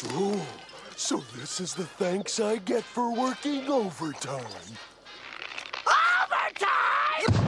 Oh, so this is the thanks I get for working overtime. Overtime!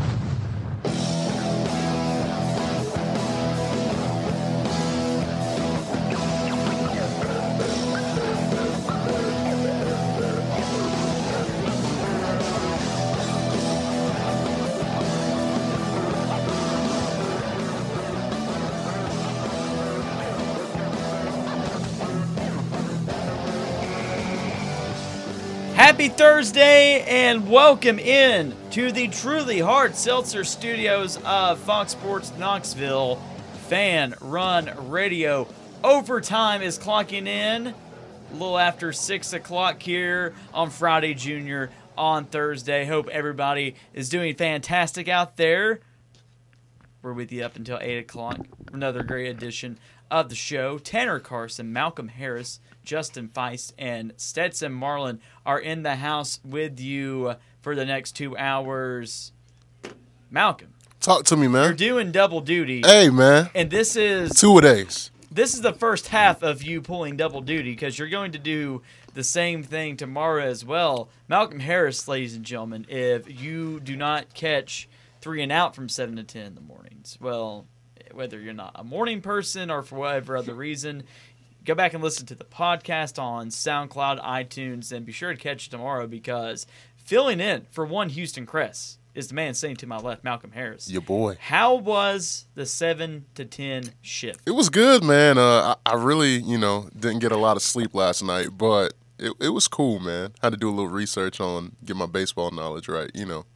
Happy Thursday and welcome in to the truly hard seltzer studios of Fox Sports Knoxville. Fan Run Radio. Overtime is clocking in a little after 6 o'clock here on Friday Junior on Thursday. Hope everybody is doing fantastic out there. We're with you up until 8 o'clock. Another great edition of the show. Tanner Carson, Malcolm Harris, Justin Feist, and Stetson Marlin are in the house with you for the next 2 hours. Malcolm. Talk to me, man. You're doing double duty. Hey, man. And this is 2 days. This is the first half of you pulling double duty because you're going to do the same thing tomorrow as well. Malcolm Harris, ladies and gentlemen, if you do not catch 3 and Out from 7 to 10 in the mornings, well, whether you're not a morning person or for whatever other reason, go back and listen to the podcast on SoundCloud, iTunes, and be sure to catch it tomorrow because filling in for one Houston Cress is the man sitting to my left, Malcolm Harris. Your boy. How was the 7 to 10 shift? It was good, man. I really, didn't get a lot of sleep last night, but it was cool, man. Had to do a little research on get my baseball knowledge right,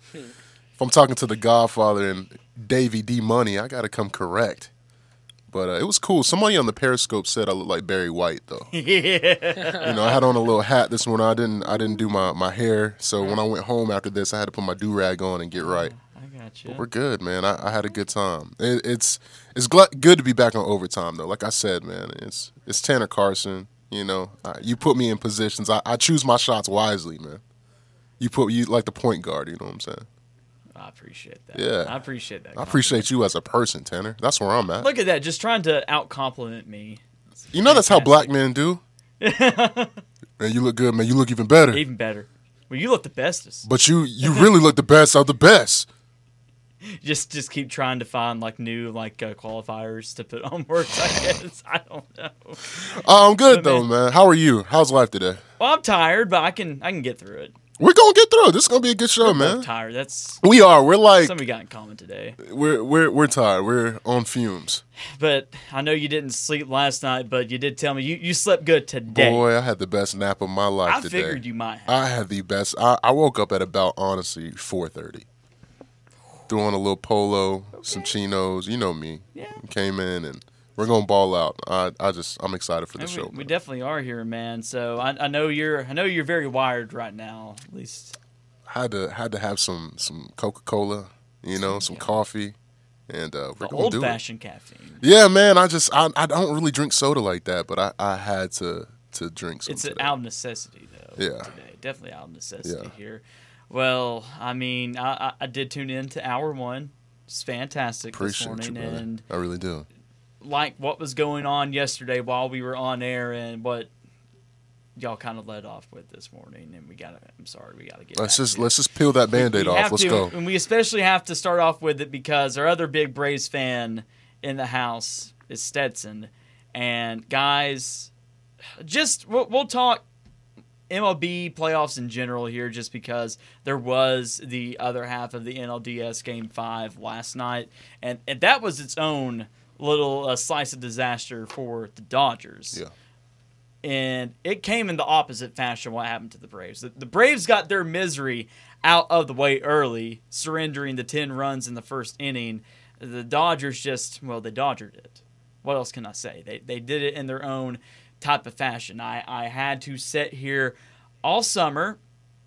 If I'm talking to the Godfather and Davey D Money, I got to come correct. But it was cool. Somebody on the Periscope said I look like Barry White, though. Yeah. I had on a little hat this morning. I didn't do my hair, so when I went home after this, I had to put my do-rag on and get right. I got you. But we're good, man. I had a good time. It's good to be back on overtime, though. Like I said, man, it's Tanner Carson. You put me in positions. I choose my shots wisely, man. You like the point guard. You know what I'm saying? I appreciate that. Yeah. I appreciate that. I appreciate you as a person, Tanner. That's where I'm at. Look at that, just trying to out-compliment me. That's how black men do. Man, you look good, man. You look even better. Even better. Well, you look the bestest. But you really look the best of the best. Just keep trying to find new qualifiers to put on words, I guess. I don't know. I'm good though, man. How are you? How's life today? Well, I'm tired, but I can get through it. We're gonna get through it. This is gonna be a good show, We're man. both tired. That's we are. We're like something we got in common today. We're tired. We're on fumes. But I know you didn't sleep last night, but you did tell me you slept good today. Boy, I had the best nap of my life today. I figured you might have. I had the best. I woke up at about, honestly, 4:30. Threw on a little polo, some chinos. You know me. Yeah. Came in and we're gonna ball out. I'm excited for the show. We definitely are here, man. So I know you're very wired right now, at least. Had to have some Coca-Cola, some coffee, and we're gonna do it. Old-fashioned caffeine. Yeah, man. I don't really drink soda like that, but I had to drink some. It's today. an out of necessity though. Yeah. Today, definitely out of necessity here. Well, I mean, I did tune in to Hour 1. It's fantastic Appreciate this morning, you, brother. and I really do. like what was going on yesterday while we were on air, and what y'all kind of led off with this morning, and we gotta get. Let's just peel that Band-Aid off. Let's go. And we especially have to start off with it because our other big Braves fan in the house is Stetson, and guys, we'll talk MLB playoffs in general here just because there was the other half of the NLDS Game 5 last night, and that was its own little slice of disaster for the Dodgers. Yeah. And it came in the opposite fashion what happened to the Braves. The Braves got their misery out of the way early, surrendering the 10 runs in the first inning. The Dodgers they Dodgered it. What else can I say? They did it in their own type of fashion. I had to sit here all summer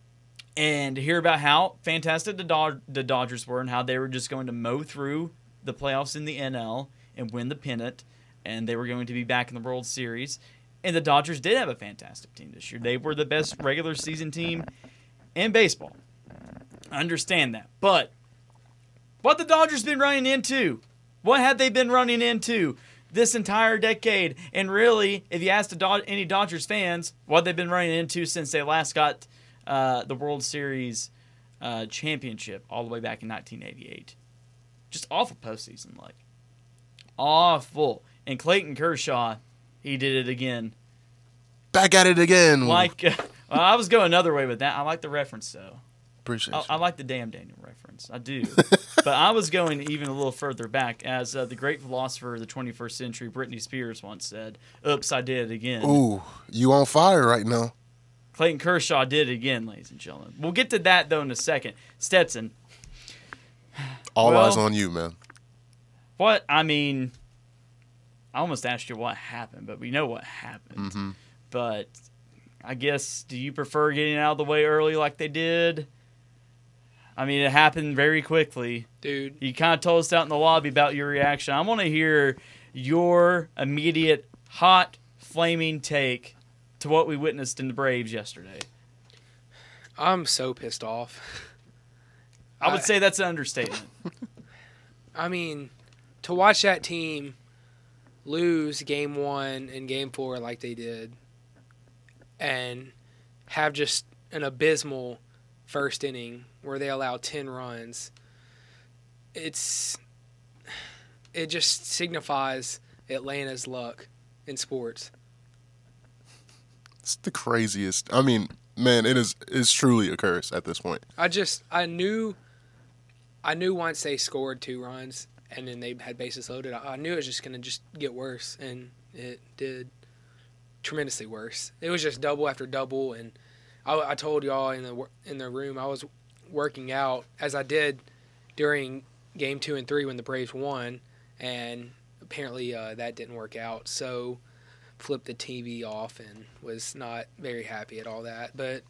and hear about how fantastic the Dodgers were and how they were just going to mow through the playoffs in the NL and win the pennant, and they were going to be back in the World Series. And the Dodgers did have a fantastic team this year. They were the best regular season team in baseball. I understand that. But what the Dodgers been running into? What had they been running into? this entire decade. And really, if you ask any Dodgers fans what they've been running into since they last got the World Series championship all the way back in 1988. Just awful postseason, like. Awful. And Clayton Kershaw, he did it again. Back at it again. Like, well, I was going another way with that. I like the reference, though. Appreciate you. I like the Damn Daniel reference. I do. But I was going even a little further back. As the great philosopher of the 21st century, Britney Spears, once said, "Oops, I did it again." Ooh, you on fire right now. Clayton Kershaw did it again, ladies and gentlemen. We'll get to that, though, in a second. Stetson. All eyes on you, man. What? I mean, I almost asked you what happened, but we know what happened. Mm-hmm. But I guess, do you prefer getting out of the way early like they did? I mean, it happened very quickly. Dude. You kind of told us out in the lobby about your reaction. I want to hear your immediate, hot, flaming take to what we witnessed in the Braves yesterday. I'm so pissed off. I would say that's an understatement. I mean, to watch that team lose Game 1 and Game 4 like they did and have just an abysmal first inning where they allowed 10 runs, it just signifies Atlanta's luck in sports. It's the craziest. I mean, man, it's truly a curse at this point. I knew once they scored 2 runs and then they had bases loaded, I knew it was just going to just get worse, and it did tremendously worse. It was just double after double, and I told y'all in the room I was working out as I did during Game 2 and 3 when the Braves won, and apparently that didn't work out. So flipped the TV off and was not very happy at all that. But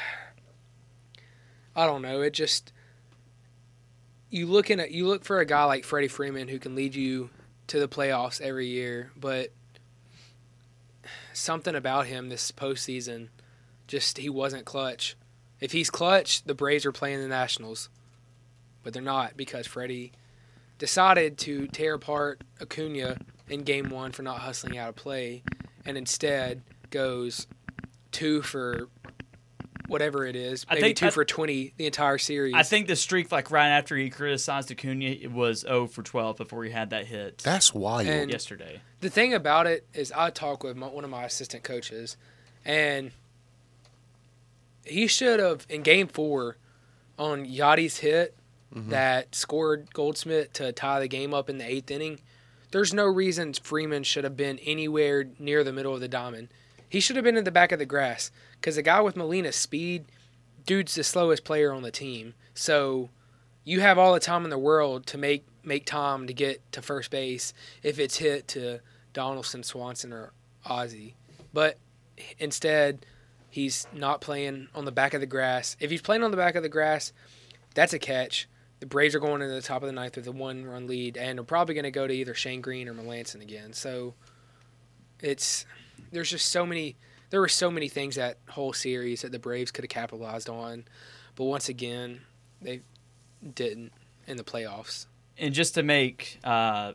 I don't know. It just you look for a guy like Freddie Freeman who can lead you to the playoffs every year, but something about him this postseason, just he wasn't clutch. If he's clutch, the Braves are playing the Nationals, but they're not because Freddie decided to tear apart Acuna in Game 1 for not hustling out of play, and instead goes 2 for whatever it is, maybe 2 for 20 the entire series. I think the streak, like right after he criticized Acuna, it was 0 for 12 before he had that hit. That's wild. And yesterday. The thing about it is I talked with one of my assistant coaches, and he should have, in Game 4, on Yachty's hit that scored Goldschmidt to tie the game up in the 8th inning, there's no reason Freeman should have been anywhere near the middle of the diamond. He should have been in the back of the grass because the guy with Molina's speed, dude's the slowest player on the team. So you have all the time in the world to make time to get to first base if it's hit to Donaldson, Swanson, or Ozzie. But instead, he's not playing on the back of the grass. If he's playing on the back of the grass, that's a catch. The Braves are going into the top of the 9th with a 1-run lead, and they're probably going to go to either Shane Green or Melanson again. So there were so many things that whole series that the Braves could have capitalized on, but once again, they didn't in the playoffs. And just to make the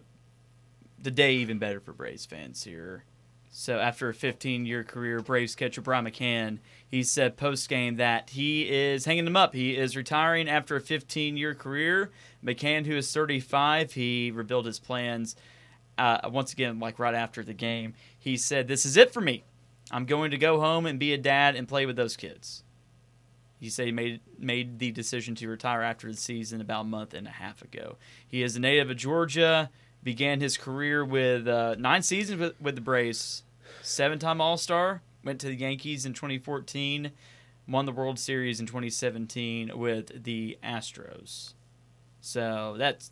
day even better for Braves fans here, so after a 15-year career, Braves catcher Brian McCann, he said post-game that he is hanging them up. He is retiring after a 15-year career. McCann, who is 35, he revealed his plans once again, like right after the game. He said, "This is it for me. I'm going to go home and be a dad and play with those kids." He said he made the decision to retire after the season about a month and a half ago. He is a native of Georgia, began his career with 9 seasons with the Braves, 7-time All-Star, went to the Yankees in 2014, won the World Series in 2017 with the Astros. So that's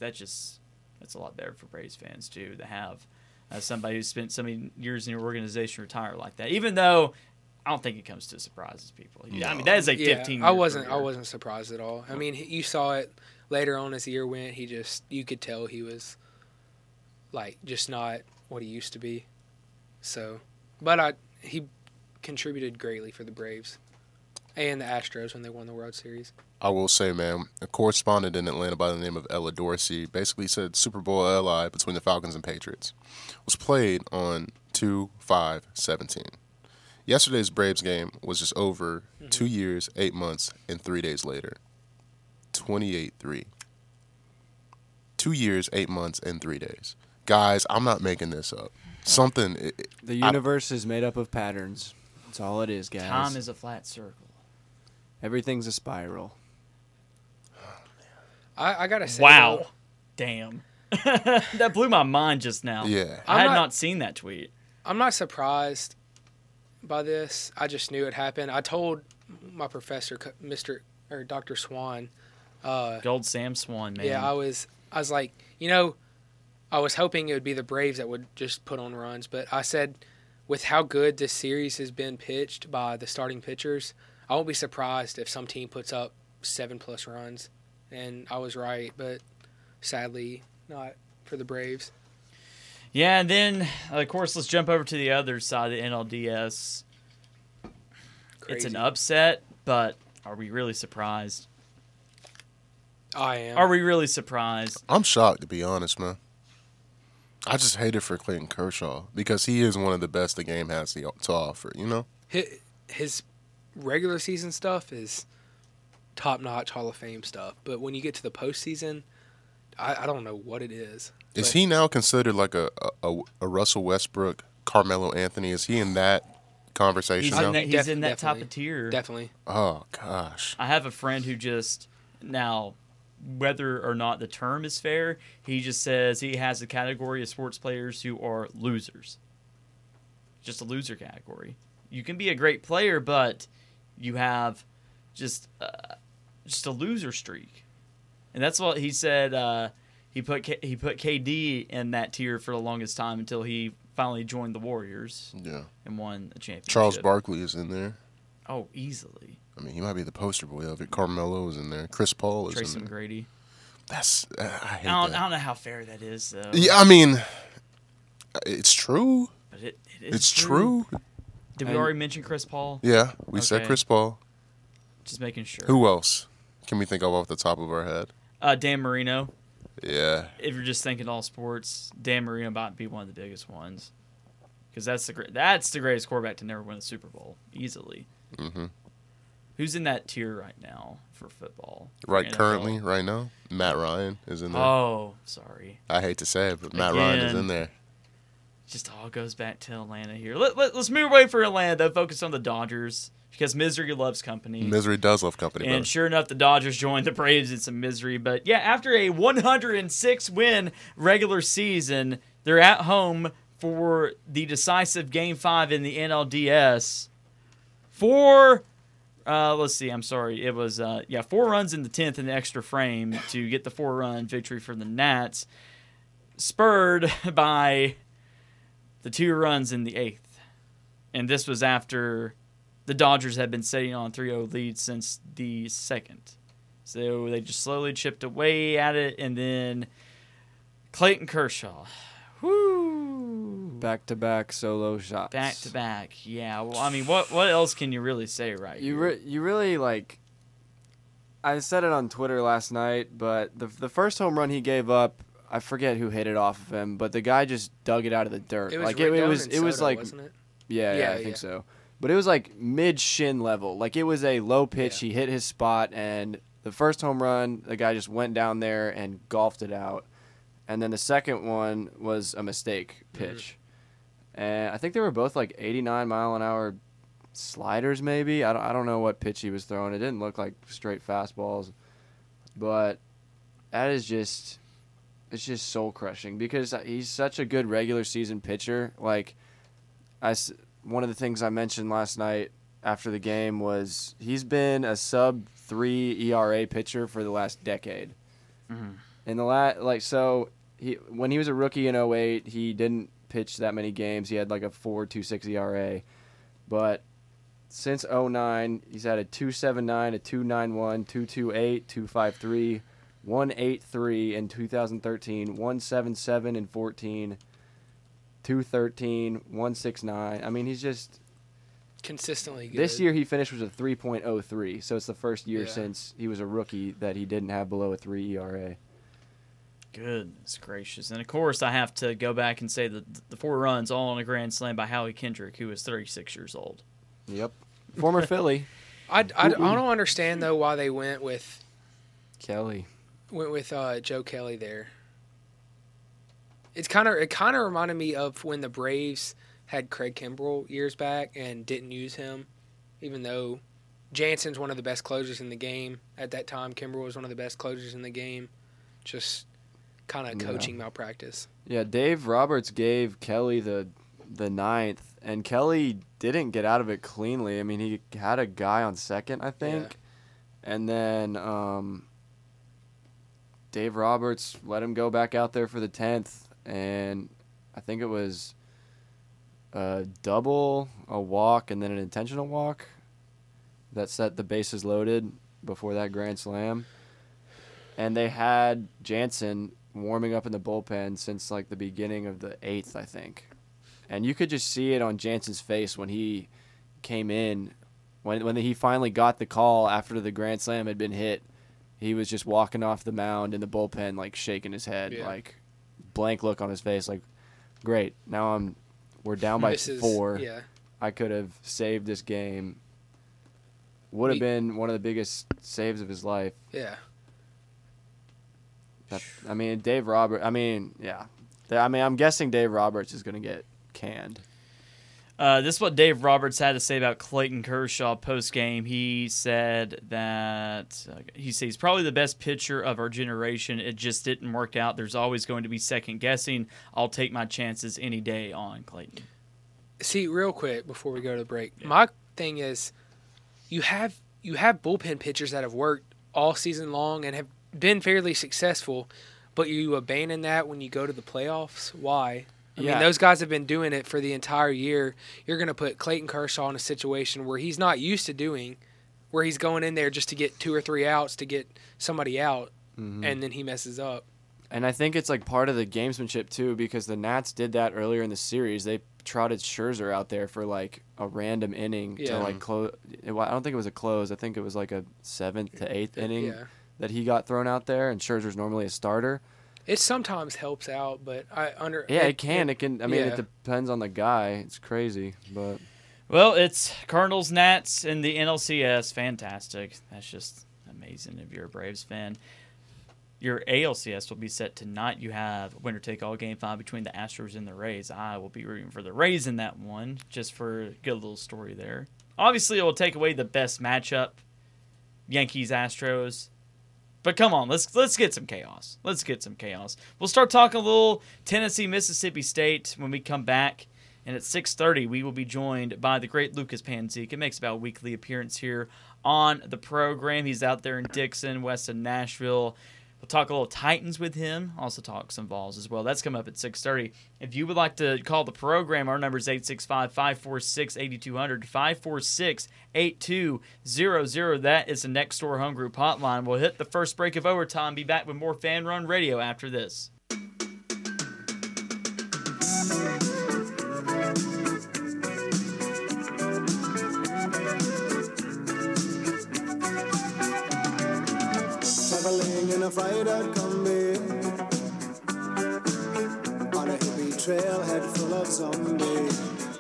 a lot better for Braves fans too, to have somebody who spent so many years in your organization retire like that. Even though I don't think it comes to surprises people. No. I mean, that is a 15-year I wasn't career. surprised at all. I mean, you saw it later on as the year went. You could tell he was like just not what he used to be. So, but he contributed greatly for the Braves. And the Astros when they won the World Series. I will say, man, a correspondent in Atlanta by the name of Ella Dorsey basically said Super Bowl LI between the Falcons and Patriots was played on 2/5/17. Yesterday's Braves game was just over 2 years, 8 months, and 3 days later. 28-3. 2 years, 8 months, and 3 days. Guys, I'm not making this up. The universe is made up of patterns. That's all it is, guys. Time is a flat circle. Everything's a spiral. I gotta say, Wow. though, Damn. That blew my mind just now. Yeah. I had I'm not not- seen that tweet. I'm not surprised by this. I just knew it happened. I told my professor, Dr. Swan. Gold Sam Swan, man. Yeah, I was like, I was hoping it would be the Braves that would just put on runs, but I said, with how good this series has been pitched by the starting pitchers, I won't be surprised if some team puts up 7+ runs. And I was right, but sadly not for the Braves. Yeah, and then, of course, let's jump over to the other side of the NLDS. It's an Crazy. upset, but are we really surprised? I am. Are we really surprised? I'm shocked, to be honest, man. I just hate it for Clayton Kershaw because he is one of the best the game has to offer, you know? His regular season stuff is top-notch Hall of Fame stuff, but when you get to the postseason, I don't know what it is. Is But he now considered like a Russell Westbrook, Carmelo Anthony? Is he in that conversation He's now? in that, he's in that type Definitely. of tier. Definitely. Oh, gosh. I have a friend who just, now, whether or not the term is fair, he just says he has a category of sports players who are losers. Just a loser category. You can be a great player, but you have just a loser streak. And that's what he said. He put KD in that tier for the longest time until he finally joined the Warriors Yeah. and won a championship. Charles Barkley is in there. Oh, easily. I mean, he might be the poster boy of it. Carmelo is in there. Chris Paul is Tracy in there. McGrady. That's I hate I that. don't know how fair that is, though. Yeah, I mean, it's true. But it is It's true. Did we And- already mention Chris Paul? Yeah, we said Okay. Chris Paul. Just making sure. Who else can we think of off the top of our head? Dan Marino. Yeah. If you're just thinking all sports, Dan Marino might be one of the biggest ones. Because that's the greatest quarterback to never win a Super Bowl, easily. Mm-hmm. Who's in that tier right now for football? for Right, NFL? currently, right now, Matt Ryan is in there. Oh, sorry. I hate to say it, but Matt Ryan is Again. in there. Just all goes back to Atlanta here. Let's move away from Atlanta, focus on the Dodgers. Because misery loves company. Misery does love company, And brother. sure enough, the Dodgers joined the Braves in some misery. But yeah, after a 106-win regular season, they're at home for the decisive Game 5 in the NLDS. Let's see, I'm sorry. It was, 4 runs in the 10th in the extra frame to get the 4-run victory for the Nats, spurred by the 2 runs in the 8th. And this was after the Dodgers had been sitting on a 3-0 lead since the 2nd. So they just slowly chipped away at it, and then Clayton Kershaw. Whoo! Back-to-back solo shots. Back to back. Yeah. Well, I mean, what else can you really say right here? You really, like... I said it on Twitter last night, but the first home run he gave up, I forget who hit it off of him, but the guy just dug it out of the dirt. It was like Rendon and it was Soto, like wasn't it? Yeah, I think so. But it was like mid-shin level. Like it was a low pitch. Yeah. He hit his spot, and the first home run, the guy just went down there and golfed it out. And then the second one was a mistake pitch. And I think they were both like 89-mile-an-hour sliders maybe. I don't know what pitch he was throwing. It didn't look like straight fastballs. But that is just... It's just soul-crushing because he's such a good regular season pitcher. Like, one of the things I mentioned last night after the game was he's been a sub-3 ERA pitcher for the last decade. Mhm. In the when he was a rookie in 2008, he didn't pitch that many games. He had like a 4.26 ERA. But since 2009, he's had a 2.79, a 2.91, 2.28, 2.53, 1.83 in 2013, 1.77 in 14, 2.13, 1.69. I mean, he's just consistently good. This year he finished with a 3.03, so it's the first year Yeah. since he was a rookie that he didn't have below a 3 ERA. Goodness gracious. And, of course, I have to go back and say that the 4 runs all on a grand slam by Howie Kendrick, who is 36 years old. Yep. Former Philly. I don't understand though why they went with Kelly. Joe Kelly there. It kind of reminded me of when the Braves had Craig Kimbrell years back and didn't use him, even though Jansen's one of the best closers in the game at that time. Kimbrell was one of the best closers in the game. Just kind of coaching malpractice. Yeah, Dave Roberts gave Kelly the ninth, and Kelly didn't get out of it cleanly. I mean, he had a guy on second, I think, and then Dave Roberts let him go back out there for the 10th, and I think it was a double, a walk, and then an intentional walk that set the bases loaded before that grand slam. And they had Jansen warming up in the bullpen since like the beginning of the 8th, I think. And you could just see it on Jansen's face when he came in, when he finally got the call after the grand slam had been hit. He was just walking off the mound in the bullpen, like shaking his head, like blank look on his face, like, great. Now we're down by 4. Yeah. I could have saved this game. Would have been one of the biggest saves of his life. Yeah. I mean, Dave Roberts. I mean, yeah. I mean, I'm guessing Dave Roberts is going to get canned. This is what Dave Roberts had to say about Clayton Kershaw post-game. He said that he's probably the best pitcher of our generation. It just didn't work out. There's always going to be second-guessing. I'll take my chances any day on Clayton. See, real quick before we go to the break, my thing is you have bullpen pitchers that have worked all season long and have been fairly successful, but you abandon that when you go to the playoffs. Why? I mean, those guys have been doing it for the entire year. You're going to put Clayton Kershaw in a situation where he's not used to doing, where he's going in there just to get 2 or 3 outs to get somebody out, and then he messes up. And I think it's like part of the gamesmanship too, because the Nats did that earlier in the series. They trotted Scherzer out there for like a random inning to like close. I don't think it was a close. I think it was like a 7th to 8th inning that he got thrown out there, and Scherzer's normally a starter. It sometimes helps out, but it can. I mean, it depends on the guy. It's crazy, but well, it's Cardinals, Nats, and the NLCS. Fantastic. That's just amazing if you're a Braves fan. Your ALCS will be set tonight. You have winner-take-all Game 5 between the Astros and the Rays. I will be rooting for the Rays in that one, just for a good little story there. Obviously, it will take away the best matchup, Yankees-Astros. But come on, let's get some chaos. Let's get some chaos. We'll start talking a little Tennessee, Mississippi State when we come back. And at 6:30, we will be joined by the great Lucas Panzik. It makes about a weekly appearance here on the program. He's out there in Dixon, west of Nashville. We'll talk a little Titans with him. Also talk some Vols as well. That's coming up at 6:30. If you would like to call the program, our number is 865-546-8200, 546-8200. That is the Next Door Home Group hotline. We'll hit the first break of overtime. Be back with more Fan Run Radio after this. Traveling in a fried-out Kombi on a hippie trailhead full of zombies.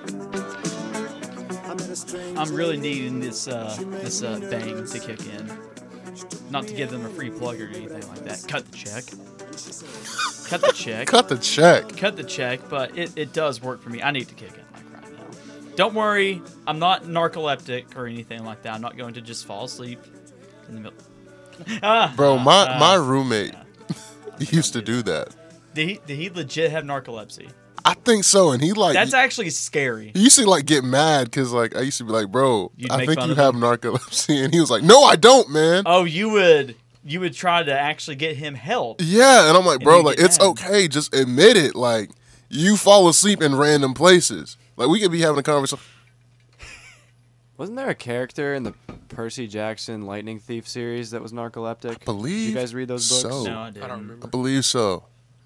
I'm really needing this bang to kick in. Not to give them a free plug or anything like that. Cut the check. Cut the check. Cut the check. Cut the check, but it does work for me. I need to kick in like right now. Don't worry, I'm not narcoleptic or anything like that. I'm not going to just fall asleep in the middle. Bro, my roommate used to do that. Did he legit have narcolepsy? I think so, and he like That's actually scary. he used to like get mad because like I used to be like, bro, You'd I make think fun you of have him? narcolepsy, and he was like, no, I don't, man. Oh, you would try to actually get him help. Yeah, and I'm like, bro, you like get it's mad. okay, just admit it. Like you fall asleep in random places. Like we could be having a conversation. wasn't there a character in the Percy Jackson Lightning Thief series that was narcoleptic? Believe Did you guys read those books? so. No, I didn't. I don't remember. I believe so.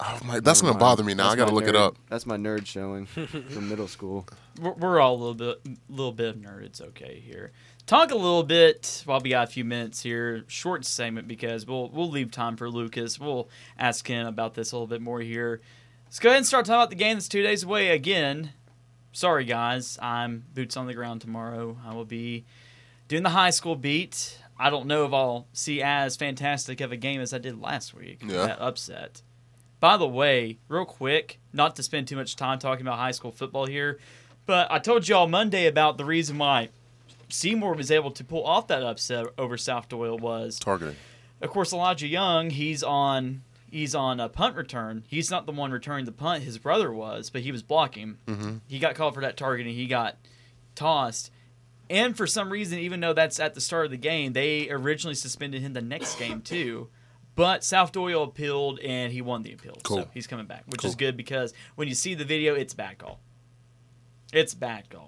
Oh my, that's Never gonna bother mind. me now. That's I gotta my look it nerd- up. That's my nerd showing from middle school. We're all a little bit of nerd. It's okay here. Talk a little bit while we got a few minutes here. Short segment because we'll leave time for Lucas. We'll ask him about this a little bit more here. Let's go ahead and start talking about the game that's 2 days away again. Sorry guys, I'm boots on the ground tomorrow. I will be doing the high school beat. I don't know if I'll see as fantastic of a game as I did last week. Yeah. That upset. By the way, real quick, not to spend too much time talking about high school football here, but I told y'all Monday about the reason why Seymour was able to pull off that upset over South Doyle was, Targeting. of course, Elijah Young. He's on a punt return. He's not the one returning the punt. His brother was, but he was blocking. Mm-hmm. He got called for that targeting. He got tossed. And for some reason, even though that's at the start of the game, they originally suspended him the next game too. But South Doyle appealed, and he won the appeal. Cool. So he's coming back, which Cool. is good because when you see the video, it's bad call. It's bad call.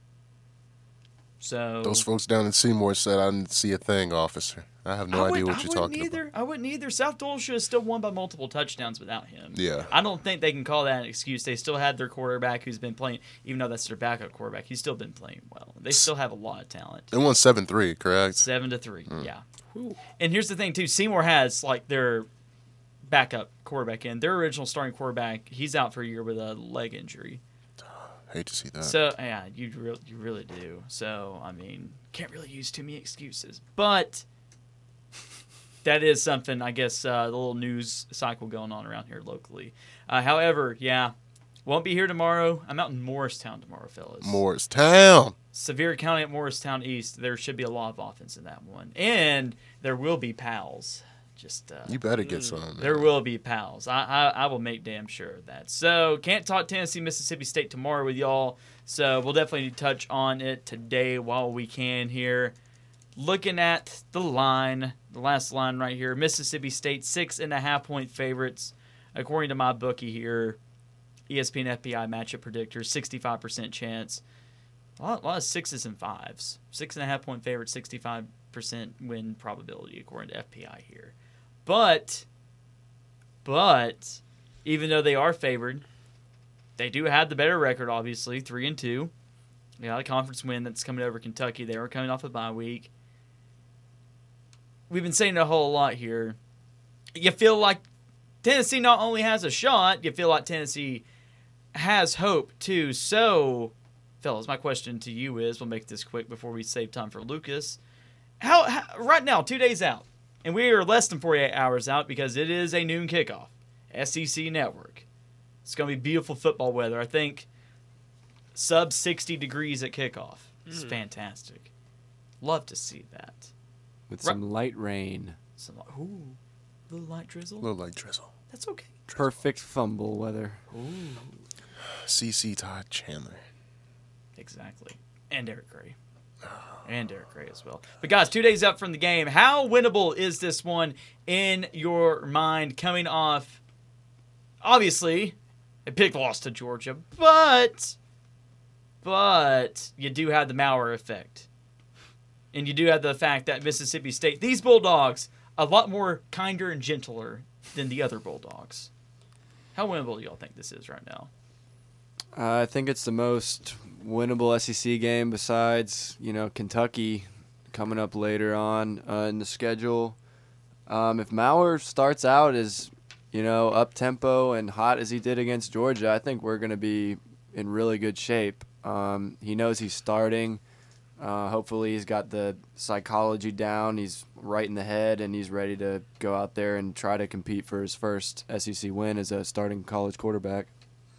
So Those folks down in Seymour said I didn't see a thing, officer. I have no idea what you're talking about. I wouldn't either. South Doyle should have still won by multiple touchdowns without him. Yeah. I don't think they can call that an excuse. They still had their quarterback who's been playing, even though that's their backup quarterback, he's still been playing well. They still have a lot of talent. They won 7-3, correct? 7-3, yeah. And here's the thing, too. Seymour has, like, their backup quarterback in. Their original starting quarterback, he's out for a year with a leg injury. Hate to see that. So, yeah, you really do. So, I mean, can't really use too many excuses. But that is something, I guess, the little news cycle going on around here locally. However, yeah, won't be here tomorrow. I'm out in Morristown tomorrow, fellas. Morristown. Sevier County at Morristown East. There should be a lot of offense in that one. And there will be pals. Just You better get some. Man. there will be pals. I will make damn sure of that. So, can't talk Tennessee, Mississippi State tomorrow with y'all. So, we'll definitely touch on it today while we can here. Looking at the line, the last line right here, Mississippi State 6.5-point favorites. According to my bookie here, ESPN FPI matchup predictor, 65% chance. A lot of 6s and 5s. 6.5-point favorite, 65% win probability according to FPI here. But, even though they are favored, they do have the better record, obviously, 3-2. They got a conference win that's coming over Kentucky. They were coming off a bye week. We've been saying a whole lot here. You feel like Tennessee not only has a shot, you feel like Tennessee has hope, too. So, fellas, my question to you is, we'll make this quick before we save time for Lucas. How right now, 2 days out, and we are less than 48 hours out because it is a noon kickoff. SEC Network. It's going to be beautiful football weather. I think sub 60 degrees at kickoff. It's fantastic. Love to see that. With some light rain. Some, ooh, little light drizzle. A little like drizzle. That's okay. Perfect fumble weather. Ooh, CC Todd Chandler. exactly. And Derek Gray. And Derek Gray as well. But guys, 2 days out from the game, how winnable is this one in your mind coming off, obviously, a big loss to Georgia, but you do have the Maurer effect. And you do have the fact that Mississippi State, these Bulldogs, a lot more kinder and gentler than the other Bulldogs. How winnable do y'all think this is right now? I think it's the most winnable SEC game besides, Kentucky coming up later on in the schedule. If Maurer starts out as, up-tempo and hot as he did against Georgia, I think we're going to be in really good shape. He knows he's starting. Hopefully he's got the psychology down. He's right in the head, and he's ready to go out there and try to compete for his first SEC win as a starting college quarterback.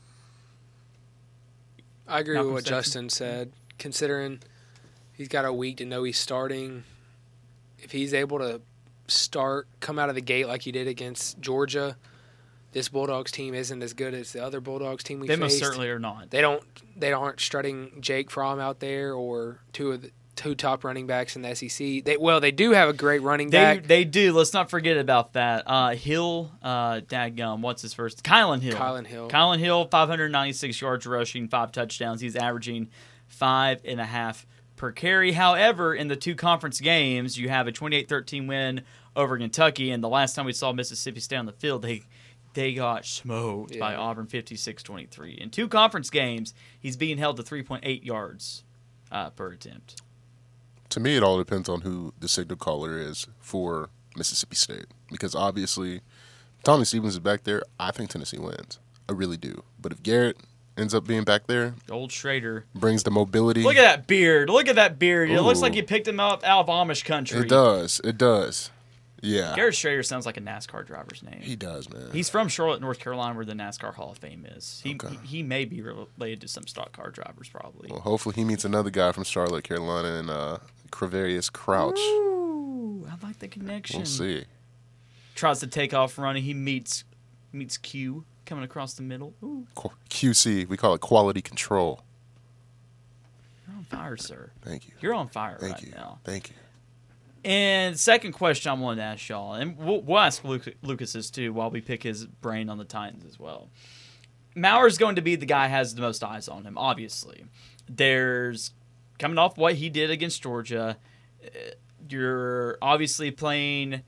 I agree with Malcolm what Sexton. Justin said. Considering he's got a week to know he's starting, if he's able to come out of the gate like he did against Georgia, this Bulldogs team isn't as good as the other Bulldogs team we They faced. most certainly are not. They aren't strutting Jake Fromm out there or two top running backs in the SEC. They do have a great running back. They do. Let's not forget about that. Hill, dadgum, what's his first? Kylan Hill. Kylan Hill, 596 yards rushing, 5 touchdowns. He's averaging 5.5 per carry. However, in the 2 conference games, you have a 28-13 win over Kentucky, and the last time we saw Mississippi State on the field, they they got smoked by Yeah. Auburn 56-23. In 2 conference games, he's being held to 3.8 yards per attempt. To me, it all depends on who the signal caller is for Mississippi State. Because obviously, Tommy Stevens is back there. I think Tennessee wins. I really do. But if Garrett ends up being back there, Old Schrader. brings the mobility. Look at that beard. Look at that beard. It looks Ooh. like you picked him up out of Amish country. It does. It does. Yeah. Garrett Schrader sounds like a NASCAR driver's name. He does, man. He's from Charlotte, North Carolina, where the NASCAR Hall of Fame is. Okay. He may be related to some stock car drivers, probably. Well, hopefully he meets another guy from Charlotte, Carolina, and Crevarius Crouch. Ooh, I like the connection. We'll see. Tries to take off running. He meets Q coming across the middle. Ooh, QC, we call it quality control. you're on fire, sir. Thank you. You're on fire Thank right you. now. Thank you. And second question I wanted to ask y'all, and we'll ask Lucas's too while we pick his brain on the Titans as well. Maurer's going to be the guy who has the most eyes on him, obviously. There's, coming off what he did against Georgia, you're obviously playing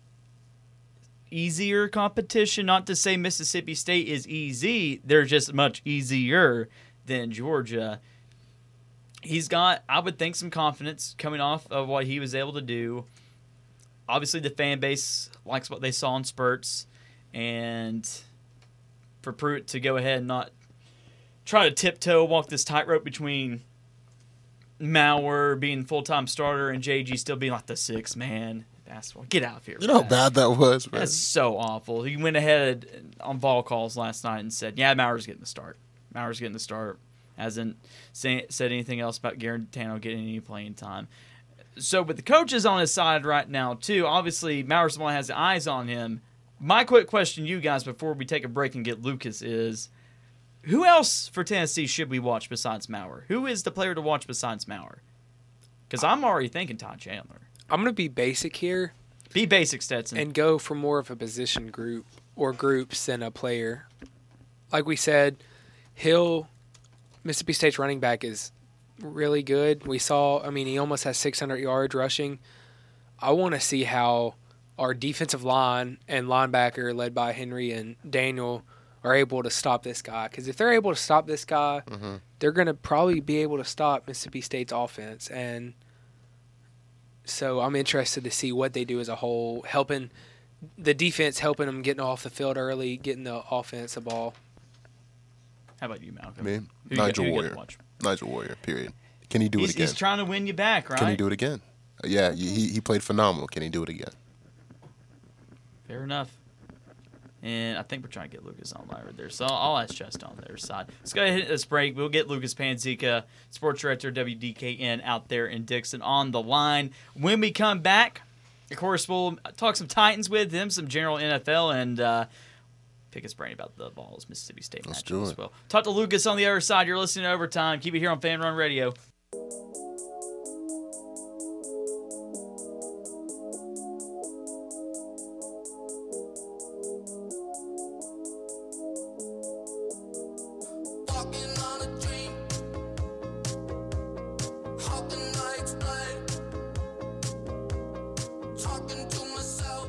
easier competition. Not to say Mississippi State is easy. They're just much easier than Georgia. He's got, I would think, some confidence coming off of what he was able to do. Obviously, the fan base likes what they saw in spurts. And for Pruitt to go ahead and not try to tiptoe, walk this tightrope between Maurer being full-time starter and JG still being like the sixth man. Basketball. Get out of here. You know how bad that was, man. That's so awful. He went ahead on ball calls last night and said, yeah, Maurer's getting the start. Maurer's getting the start. Hasn't said anything else about Garantano getting any playing time. So with the coaches on his side right now, too, obviously Maurer's the one that has eyes on him. My quick question to you guys before we take a break and get Lucas is, who else for Tennessee should we watch besides Maurer? Who is the player to watch besides Maurer? Because I'm already thinking Todd Chandler. I'm going to be basic here Be basic, Stetson. and go for more of a position group or groups than a player. Like we said, Mississippi State's running back is really good. We saw, he almost has 600 yards rushing. I want to see how our defensive line and linebacker led by Henry and Daniel are able to stop this guy. Because if they're able to stop this guy, they're going to probably be able to stop Mississippi State's offense. And so I'm interested to see what they do as a whole, helping the defense, helping them getting off the field early, getting the offense the ball. How about you, Malcolm? Me? Who Nigel you get to Warrior. watch? Nigel Warrior, period. Can he do it again? He's trying to win you back, right? Can he do it again? Yeah, he played phenomenal. Can he do it again? Fair enough. And I think we're trying to get Lucas on right there. So I'll ask Chest on their side. Let's go ahead and hit this break. We'll get Lucas Panzica, sports director, WDKN, out there in Dixon on the line. When we come back, of course, we'll talk some Titans with him, some general NFL, and pick his brain about the Vols Mississippi State Let's matchup do as it. well. Talk to Lucas on the other side. You're listening to Overtime. Keep it here on Fan Run Radio. Walking on a dream, hoping I explain, talking to myself.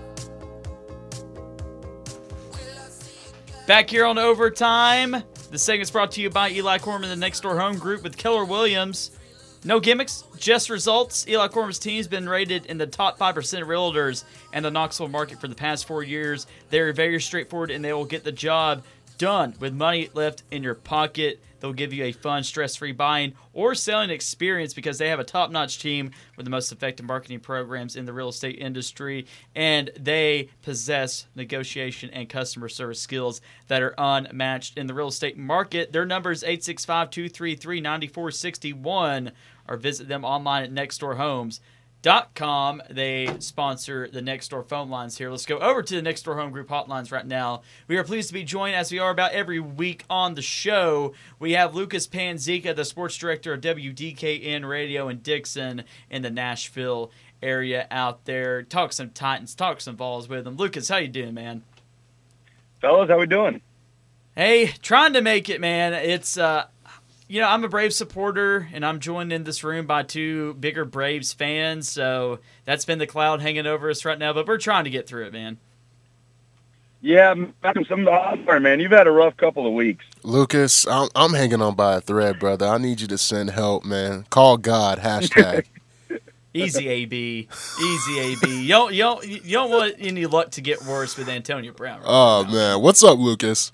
Will I see again? Back here on Overtime. The segment's brought to you by Eli Corman, the Next Door Home Group with Keller Williams. No gimmicks, just results. Eli Corman's team's been rated in the top 5% of realtors and the Knoxville market for the past 4 years. They're very straightforward and they will get the job done with money left in your pocket. They'll give you a fun, stress-free buying or selling experience because they have a top-notch team with the most effective marketing programs in the real estate industry, and they possess negotiation and customer service skills that are unmatched in the real estate market. Their number is 865-233-9461, or visit them online at nextdoorhomes.com. They sponsor the Next Door phone lines here. Let's go over to the Next Door Home Group hotlines right now. We are pleased to be joined, as we are about every week on the show. We have Lucas Panzica, the sports director of WDKN Radio in Dixon in the Nashville area out there. Talk some Titans, talk some Vols with them. Lucas, how you doing, man? Fellas, how we doing? Hey, trying to make it, man. It's I'm a Braves supporter, and I'm joined in this room by two bigger Braves fans, so that's been the cloud hanging over us right now, but we're trying to get through it, man. Yeah, Malcolm, sorry, man. You've had a rough couple of weeks. Lucas, I'm hanging on by a thread, brother. I need you to send help, man. Call God. Hashtag. Easy AB, easy AB. You don't want any luck to get worse with Antonio Brown. Right Oh now. man, what's up, Lucas?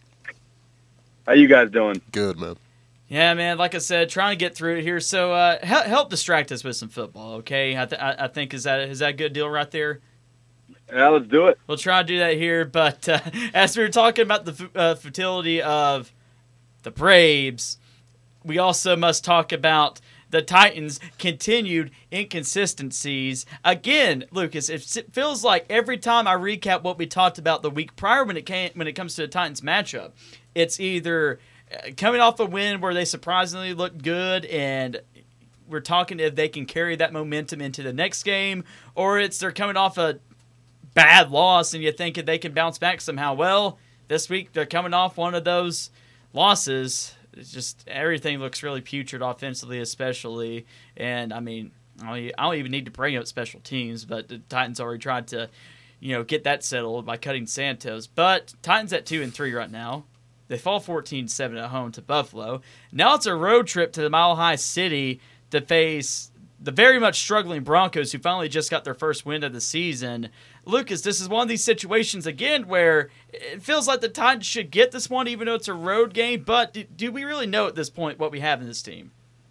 How you guys doing? Good, man. Yeah, man. Like I said, trying to get through it here. So help distract us with some football, okay? I think is that a good deal right there? Yeah, let's do it. We'll try to do that here. But as we were talking about the futility of the Braves, we also must talk about the Titans' continued inconsistencies. Again, Lucas, it feels like every time I recap what we talked about the week prior when it comes to the Titans matchup, it's either coming off a win where they surprisingly looked good and we're talking if they can carry that momentum into the next game, or it's they're coming off a bad loss and you think they can bounce back somehow. Well, this week they're coming off one of those losses. It's just everything looks really putrid offensively, especially. And I mean, I don't even need to bring up special teams, but the Titans already tried to, get that settled by cutting Santos. But Titans at 2-3 right now. They fall 14-7 at home to Buffalo. Now it's a road trip to the Mile High City to face the very much struggling Broncos, who finally just got their first win of the season. Lucas, this is one of these situations, again, where it feels like the Titans should get this one, even though it's a road game. But do we really know at this point what we have in this team?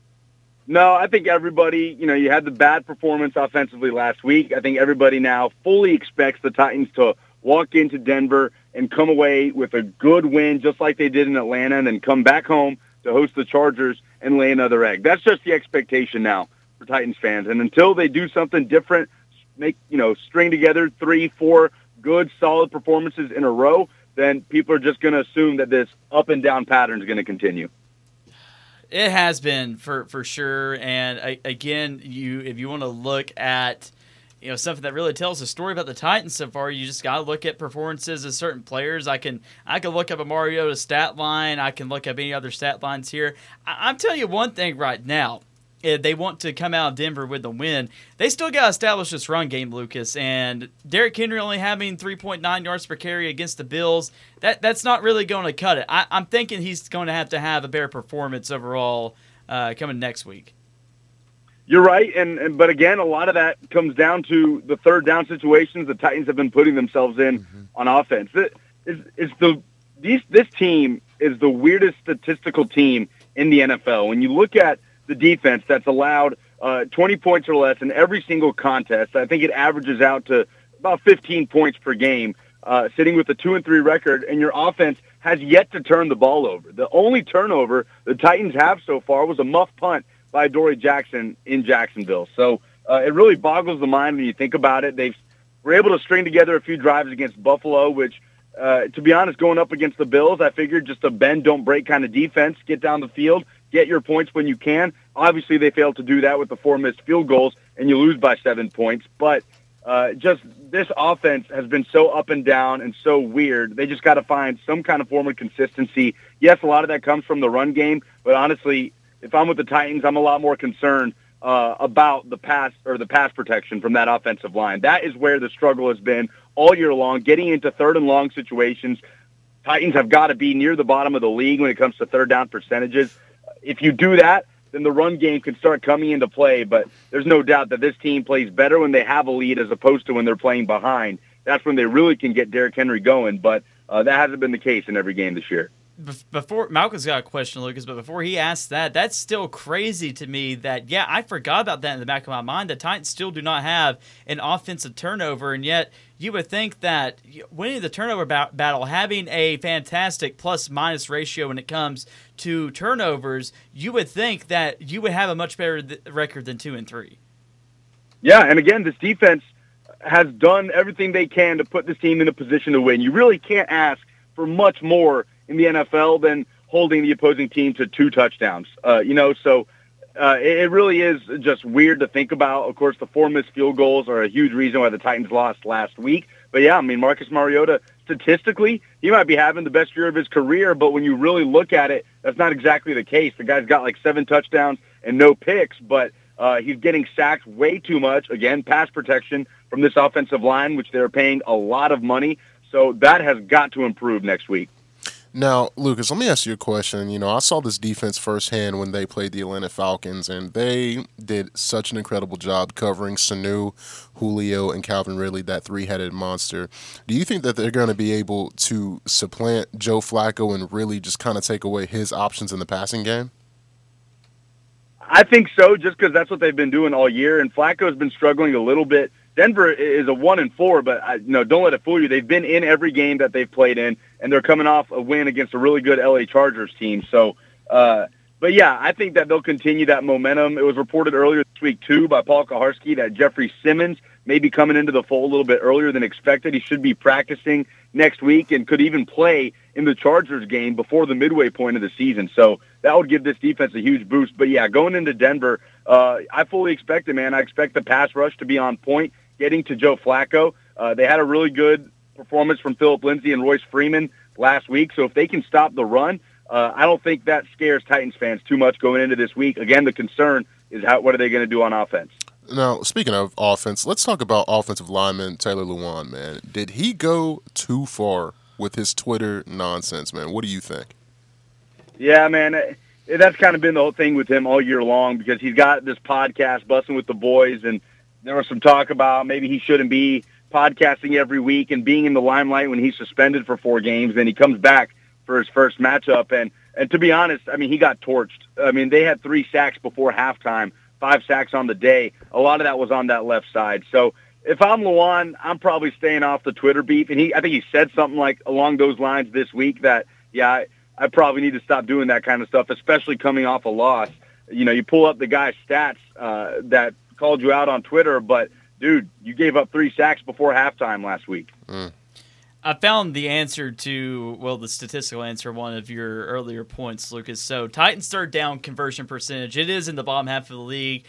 No, I think everybody, you had the bad performance offensively last week. I think everybody now fully expects the Titans to walk into Denver and come away with a good win, just like they did in Atlanta, and then come back home to host the Chargers and lay another egg. That's just the expectation now for Titans fans. And until they do something different, string together 3-4 good, solid performances in a row, then people are just going to assume that this up and down pattern is going to continue. It has been for sure. And again, if you want to look at something that really tells a story about the Titans so far, you just got to look at performances of certain players. I can look up a Mariota stat line. I can look up any other stat lines here. I'm telling you one thing right now. If they want to come out of Denver with a win, they still got to establish this run game, Lucas. And Derrick Henry only having 3.9 yards per carry against the Bills, that's not really going to cut it. I'm thinking he's going to have a better performance overall coming next week. You're right, but again, a lot of that comes down to the third down situations the Titans have been putting themselves in on offense. This team is the weirdest statistical team in the NFL. When you look at the defense that's allowed 20 points or less in every single contest, I think it averages out to about 15 points per game, sitting with a 2-3 record, and your offense has yet to turn the ball over. The only turnover the Titans have so far was a muff punt by Dory Jackson in Jacksonville. So it really boggles the mind when you think about it. They were able to string together a few drives against Buffalo, which, to be honest, going up against the Bills, I figured just a bend, don't break kind of defense, get down the field, get your points when you can. Obviously, they failed to do that with the 4 missed field goals, and you lose by 7 points. But just this offense has been so up and down and so weird. They just got to find some kind of form of consistency. Yes, a lot of that comes from the run game, but honestly, if I'm with the Titans, I'm a lot more concerned about the pass protection from that offensive line. That is where the struggle has been all year long, getting into third and long situations. Titans have got to be near the bottom of the league when it comes to third down percentages. If you do that, then the run game can start coming into play, but there's no doubt that this team plays better when they have a lead as opposed to when they're playing behind. That's when they really can get Derrick Henry going, but that hasn't been the case in every game this year. Before Malcolm's got a question, Lucas, but before he asks that, that's still crazy to me that, I forgot about that in the back of my mind. The Titans still do not have an offensive turnover, and yet you would think that winning the turnover battle, having a fantastic plus-minus ratio when it comes to turnovers, you would think that you would have a much better record than 2-3. Yeah, and again, this defense has done everything they can to put this team in a position to win. You really can't ask for much more in the NFL than holding the opposing team to 2 touchdowns. So it really is just weird to think about. Of course, the 4 missed field goals are a huge reason why the Titans lost last week. But yeah, I mean, Marcus Mariota, statistically, he might be having the best year of his career, but when you really look at it, that's not exactly the case. The guy's got like 7 touchdowns and no picks, but he's getting sacked way too much. Again, pass protection from this offensive line, which they're paying a lot of money. So that has got to improve next week. Now, Lucas, let me ask you a question. You know, I saw this defense firsthand when they played the Atlanta Falcons, and they did such an incredible job covering Sanu, Julio, and Calvin Ridley, that three-headed monster. Do you think that they're going to be able to supplant Joe Flacco and really just kind of take away his options in the passing game? I think so, just because that's what they've been doing all year, and Flacco's been struggling a little bit. Denver is a 1-4, but don't let it fool you. They've been in every game that they've played in, and they're coming off a win against a really good LA Chargers team. So, but yeah, I think that they'll continue that momentum. It was reported earlier this week too by Paul Kaharski that Jeffrey Simmons may be coming into the fold a little bit earlier than expected. He should be practicing next week and could even play in the Chargers game before the midway point of the season. So that would give this defense a huge boost. But yeah, going into Denver, I fully expect it, man. I expect the pass rush to be on point, getting to Joe Flacco. They had a really good performance from Phillip Lindsay and Royce Freeman last week. So if they can stop the run, I don't think that scares Titans fans too much going into this week. Again, the concern is what are they going to do on offense? Now, speaking of offense, let's talk about offensive lineman Taylor Lewan, man. Did he go too far with his Twitter nonsense, man? What do you think? Yeah, man, that's kind of been the whole thing with him all year long because he's got this podcast, Bussin' with the Boys, and there was some talk about maybe he shouldn't be podcasting every week and being in the limelight when he's suspended for 4 games. Then he comes back for his first matchup. And to be honest, I mean, he got torched. I mean, they had 3 sacks before halftime, 5 sacks on the day. A lot of that was on that left side. So if I'm Lewan, I'm probably staying off the Twitter beef. And I think he said something like along those lines this week that, yeah, I probably need to stop doing that kind of stuff, especially coming off a loss. You know, you pull up the guy's stats that called you out on Twitter, but dude, you gave up 3 sacks before halftime last week. I found the answer to, the statistical answer, one of your earlier points, Lucas. So Titans third down conversion percentage. It is in the bottom half of the league,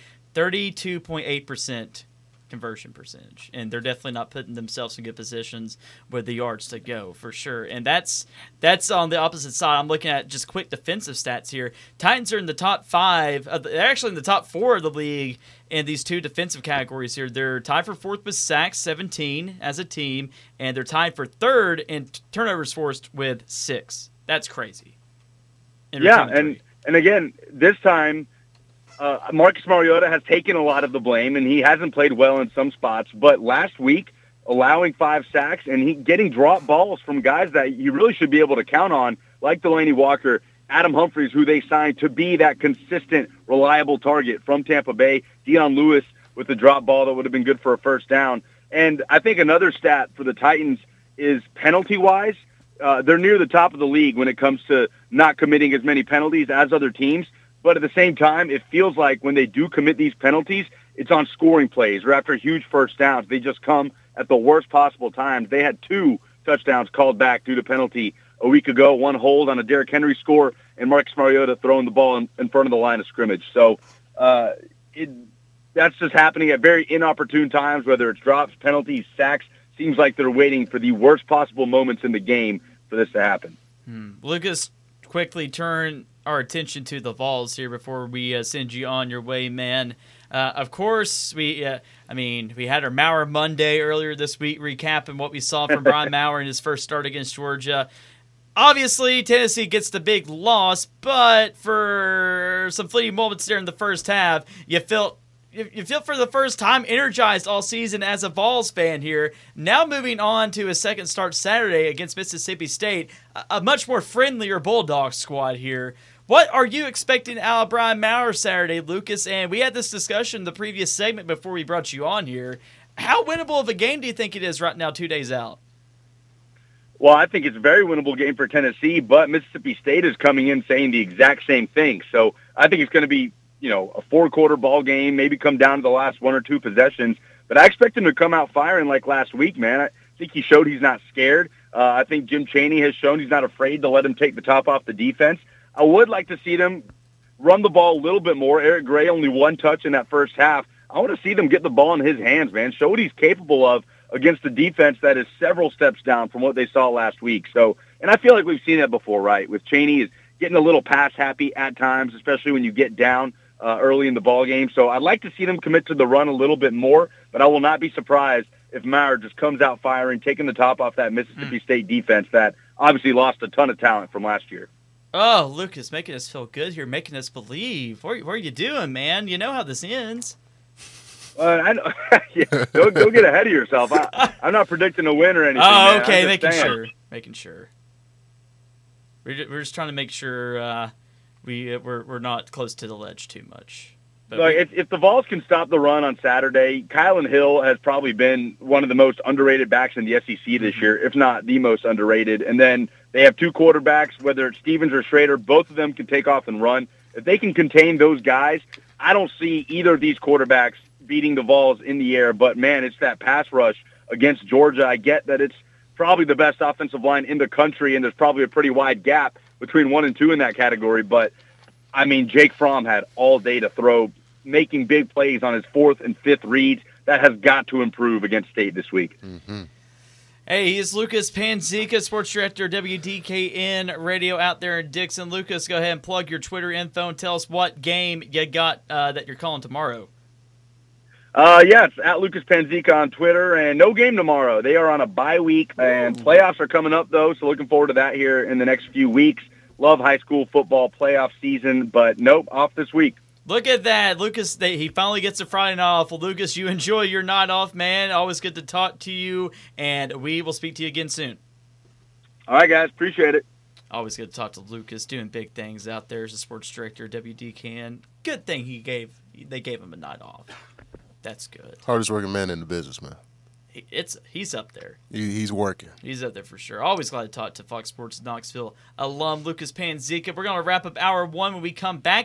32.8% conversion percentage. And they're definitely not putting themselves in good positions with the yards to go, for sure. And that's on the opposite side. I'm looking at just quick defensive stats here. Titans are in the top 5. They're actually in the top 4 of the league in these 2 defensive categories here. They're tied for 4th with sacks, 17 as a team, and they're tied for 3rd in turnovers forced with 6. That's crazy. Yeah, and again, this time, Marcus Mariota has taken a lot of the blame, and he hasn't played well in some spots. But last week, allowing 5 sacks and he getting drop balls from guys that you really should be able to count on, like Delaney Walker, Adam Humphries, who they signed to be that consistent, reliable target from Tampa Bay, Dion Lewis with the drop ball that would have been good for a first down. And I think another stat for the Titans is penalty-wise, they're near the top of the league when it comes to not committing as many penalties as other teams. But at the same time, it feels like when they do commit these penalties, it's on scoring plays or after huge first downs. They just come at the worst possible times. They had 2 touchdowns called back due to penalty a week ago, 1 hold on a Derrick Henry score, and Marcus Mariota throwing the ball in front of the line of scrimmage. So that's just happening at very inopportune times, whether it's drops, penalties, sacks. Seems like they're waiting for the worst possible moments in the game for this to happen. Lucas, quickly turn our attention to the Vols here before we send you on your way, man. Of course, we had our Maurer Monday earlier this week, recapping what we saw from Brian Maurer in his first start against Georgia. Obviously, Tennessee gets the big loss, but for some fleeting moments there in the first half, you feel for the first time energized all season as a Vols fan here. Now moving on to a second start Saturday against Mississippi State, a much more friendlier Bulldog squad here. What are you expecting out of Brian Maurer Saturday, Lucas? And we had this discussion in the previous segment before we brought you on here. How winnable of a game do you think it is right now, 2 days out? Well, I think it's a very winnable game for Tennessee, but Mississippi State is coming in saying the exact same thing. So I think it's going to be, a 4-quarter ball game, maybe come down to the last 1 or 2 possessions. But I expect him to come out firing like last week, man. I think he showed he's not scared. I think Jim Chaney has shown he's not afraid to let him take the top off the defense. I would like to see them run the ball a little bit more. Eric Gray only 1 touch in that first half. I want to see them get the ball in his hands, man. Show what he's capable of against a defense that is several steps down from what they saw last week. So, and I feel like we've seen that before, right? With Chaney is getting a little pass happy at times, especially when you get down early in the ball game. So I'd like to see them commit to the run a little bit more, but I will not be surprised if Maurer just comes out firing, taking the top off that Mississippi State defense that obviously lost a ton of talent from last year. Oh, Lucas, making us feel good here, making us believe. What are you doing, man? You know how this ends. I know. Yeah, go get ahead of yourself. I'm not predicting a win or anything. Oh, man. okay, I'm just saying. making sure. We're just trying to make sure we're not close to the ledge too much. But Look, if the Vols can stop the run on Saturday, Kylan Hill has probably been one of the most underrated backs in the SEC this year, if not the most underrated. And then they have two quarterbacks, whether it's Stevens or Schrader, both of them can take off and run. If they can contain those guys, I don't see either of these quarterbacks beating the Vols in the air. But, man, it's that pass rush against Georgia. I get that it's probably the best offensive line in the country, and there's probably a pretty wide gap between 1 and 2 in that category. But, I mean, Jake Fromm had all day to throw, making big plays on his 4th and 5th reads. That has got to improve against State this week. Mm-hmm. Hey, he's Lucas Panzica, sports director, WDKN Radio out there in Dixon. Lucas, go ahead and plug your Twitter info and tell us what game you got that you're calling tomorrow. Yeah, it's at Lucas Panzica on Twitter, and no game tomorrow. They are on a bye week, and playoffs are coming up, though, so looking forward to that here in the next few weeks. Love high school football playoff season, but nope, off this week. Look at that. Lucas, he finally gets a Friday night off. Well, Lucas, you enjoy your night off, man. Always good to talk to you, and we will speak to you again soon. All right, guys. Appreciate it. Always good to talk to Lucas, doing big things out there as a sports director, WDKN. Good thing they gave him a night off. That's good. Hardest working man in the business, man. He's up there. He's working. He's up there for sure. Always glad to talk to Fox Sports Knoxville alum Lucas Panzica. We're going to wrap up hour one when we come back.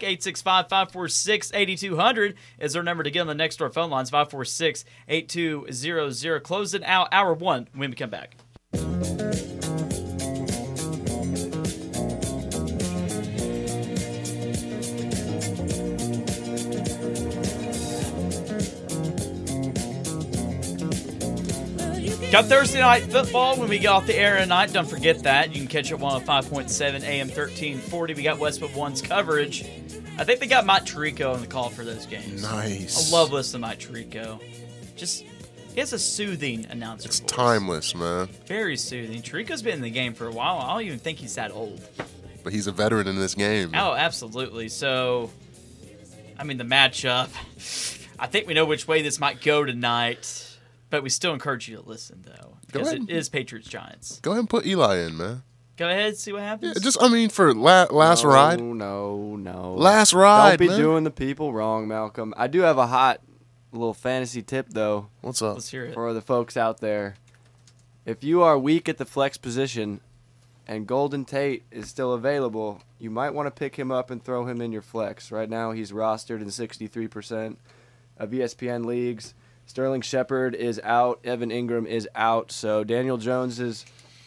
865-546-8200 is our number to get on the next door phone lines. 546-8200. Closing out hour one when we come back. Got Thursday night football when we get off the air tonight. Don't forget that. You can catch it 105.7 AM 1340. We got Westwood One's coverage. I think they got Mike Tirico on the call for those games. Nice. I love listening to Mike Tirico. He has a soothing announcer It's voice. timeless, man. Very soothing. Tirico's been in the game for a while. I don't even think he's that old. But he's a veteran in this game. Oh, absolutely. So, I mean, the matchup, I think we know which way this might go tonight. But we still encourage you to listen, though, because it is Patriots-Giants. Go ahead and put Eli in, man. Go ahead, see what happens. Yeah, for last ride. No. Last ride, Don't be man. doing the people wrong, Malcolm. I do have a hot little fantasy tip, though, What's up? Let's hear it. for the folks out there. If you are weak at the flex position and Golden Tate is still available, you might want to pick him up and throw him in your flex. Right now, he's rostered in 63% of ESPN leagues. Sterling Shepard is out. Evan Ingram is out. So Daniel Jones is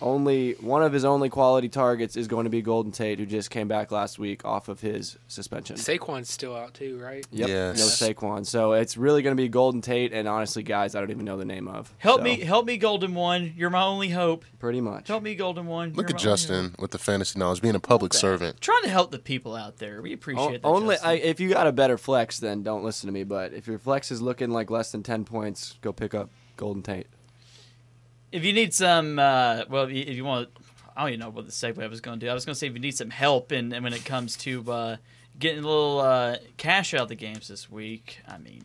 one of his only quality targets is going to be Golden Tate, who just came back last week off of his suspension. Saquon's still out too, right? Yep. Yes. No Saquon. So it's really going to be Golden Tate, and honestly, guys, I don't even know the name of. Help So, me, Golden One. You're my only hope. Pretty much. Help me, Golden One. Look You're at my only Justin hope. with the fantasy knowledge, being a public servant. Trying to help the people out there. We appreciate that. Only Justin. if you got a better flex, then don't listen to me. But if your flex is looking like less than 10 points, go pick up Golden Tate. If you need some, if you want, I don't even know what the segue I was going to do. I was going to say if you need some help, and when it comes to getting a little cash out of the games this week, I mean,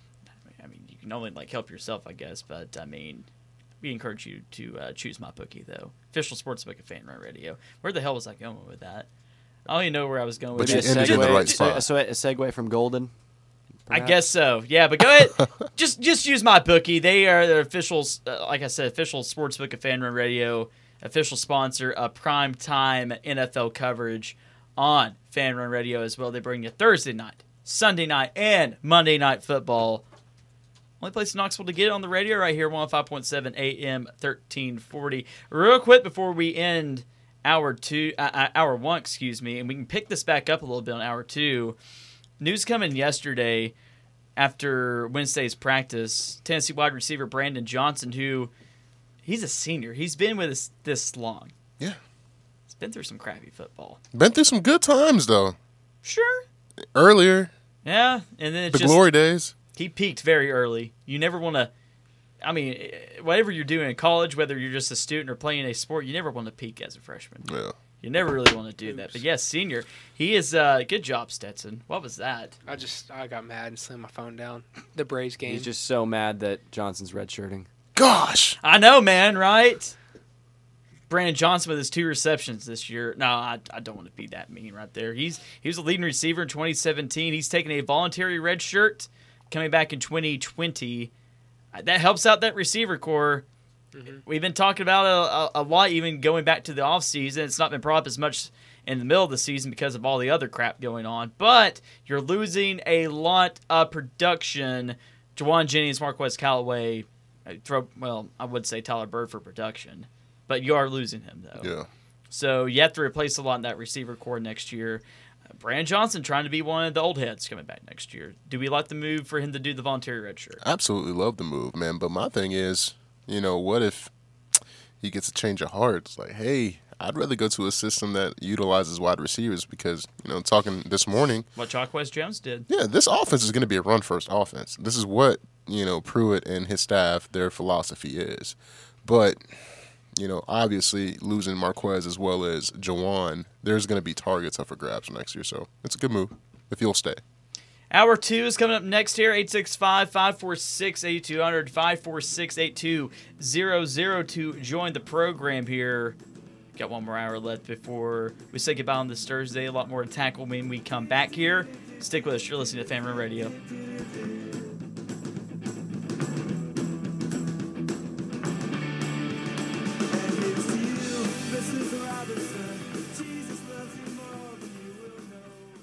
you can only help yourself, I guess. But I mean, we encourage you to choose MyBookie, though. Official sportsbook of Fan Run Radio. Where the hell was I going with that? I don't even know where I was going with But you that. ended in the right spot. So a segue from Golden. I perhaps? guess so. Yeah, but go ahead. just use MyBookie. They are the official, like I said, official sportsbook of Fan Run Radio, official sponsor of prime time NFL coverage on Fan Run Radio as well. They bring you Thursday night, Sunday night, and Monday night football. Only place in Knoxville to get it on the radio right here, 105.7 AM 1340. Real quick before we end hour one, and we can pick this back up a little bit on hour two. News coming yesterday after Wednesday's practice. Tennessee wide receiver Brandon Johnson, who he's a senior. He's been with us this long. Yeah. He's been through some crappy football. Been through some good times, though. Sure. Earlier, Yeah, and then the glory days. he peaked very early. You never want to. I mean, whatever you're doing in college, whether you're just a student or playing a sport, you never want to peak as a freshman. Yeah. You never really want to do that. But yes, senior, he is good job, Stetson. What was that? I got mad and slammed my phone down. The Braves game. He's just so mad that Johnson's redshirting. Gosh. I know, man, right? Brandon Johnson with his 2 receptions this year. No, I don't want to be that mean right there. He was a leading receiver in 2017. He's taken a voluntary red shirt coming back in 2020. That helps out that receiver core. We've been talking about a lot, even going back to the offseason. It's not been brought up as much in the middle of the season because of all the other crap going on. But you're losing a lot of production. Jawan Jennings, Marquez Callaway, I would say Tyler Bird for production. But you are losing him, though. Yeah. So you have to replace a lot in that receiver core next year. Brandon Johnson trying to be one of the old heads coming back next year. Do we like the move for him to do the voluntary red shirt? Absolutely love the move, man. But my thing is, what if he gets a change of heart? It's like, hey, I'd rather go to a system that utilizes wide receivers because, talking this morning. What Chalkwest Jones did. Yeah, this offense is going to be a run-first offense. This is what, Pruitt and his staff, their philosophy is. But, obviously losing Marquez as well as Jawan, there's going to be targets up for grabs next year. So it's a good move if he'll stay. Hour 2 is coming up next here, 865-546-8200, 546-8200 to join the program here. Got one more hour left before we say goodbye on this Thursday. A lot more to tackle when we come back here. Stick with us. You're listening to Fan Run Radio.